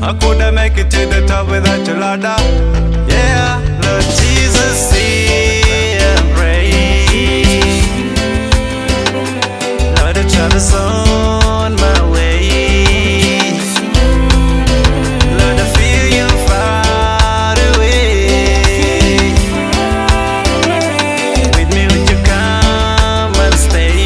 I couldn't make it to the top without your ladder. Yeah, Lord Jesus, see and pray. Lord, the troubles on my way. Lord, I feel you far away. With me, would you come and stay?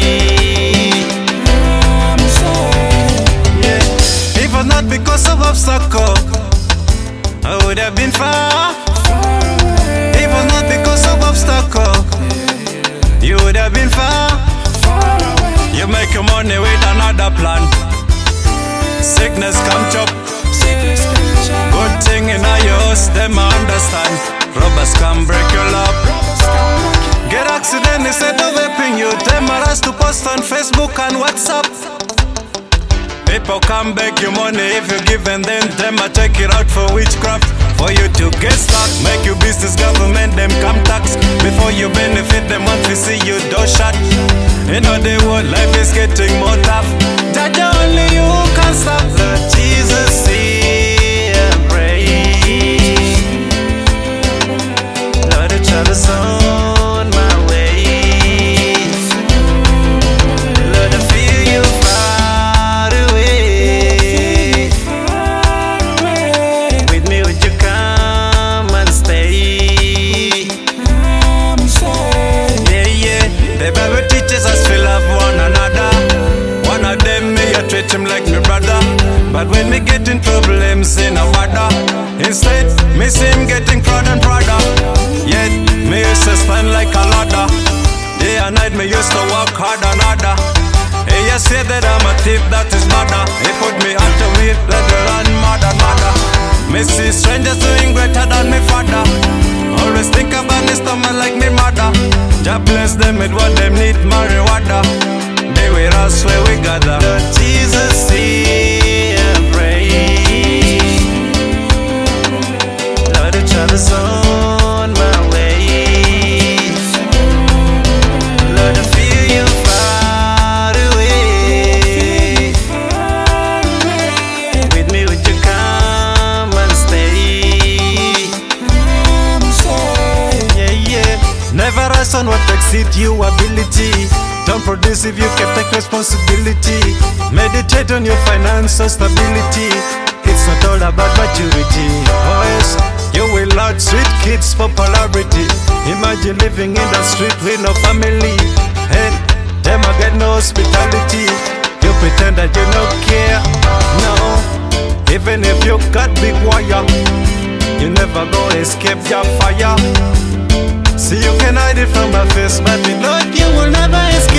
Yeah, if not because of obstacle, I would have been far. If it was not because of obstacle, you would have been far. You make your money with another plan. Sickness come chop. Good thing in your house, them I understand. Robbers come break your love. Get accident instead of helping you. Them are asked to post on Facebook and WhatsApp. People come beg you money if you give them I take it out for witchcraft. For you to get stuck, make your business government them come tax. Before you benefit them want to see you do shut. You know the world life is getting more tough. Judge only you can stop. Lord Jesus, see and pray. Lord, the troubles on my way. Lord, I feel you far away. With me, would you come and stay? Yeah, yeah. The Bible teaches us to love one another. One of them, me, I treat him like my brother. But when me get in trouble, him say no bother. Instead, me see him getting prouder and prouder. Yet, me used to stand like a ladder. Day and night, me used to work hard and harder. He just said that I'm a thief, that is murder. He put me out the way, let the run murder. Me see strangers doing greater than me father. Always think about me stomach like me mother. Jah bless them with what them need, marijuana. They with us where we gather. Lord Jesus, see and pray. Lord, the troubles on my way. Lord, I feel you far away. With me, would you come and stay? Yeah, yeah. Never rest on what exceed your ability. Don't produce if you can take responsibility. Meditate on your financial stability. It's not all about maturity. Oh yes, you will laud sweet kids popularity. Imagine living in the street with no family. And them I get no hospitality. You pretend that you don't care. No, even if you got big wire, you never go escape your fire. See, you can hide it from my face, but with Lord you will never escape.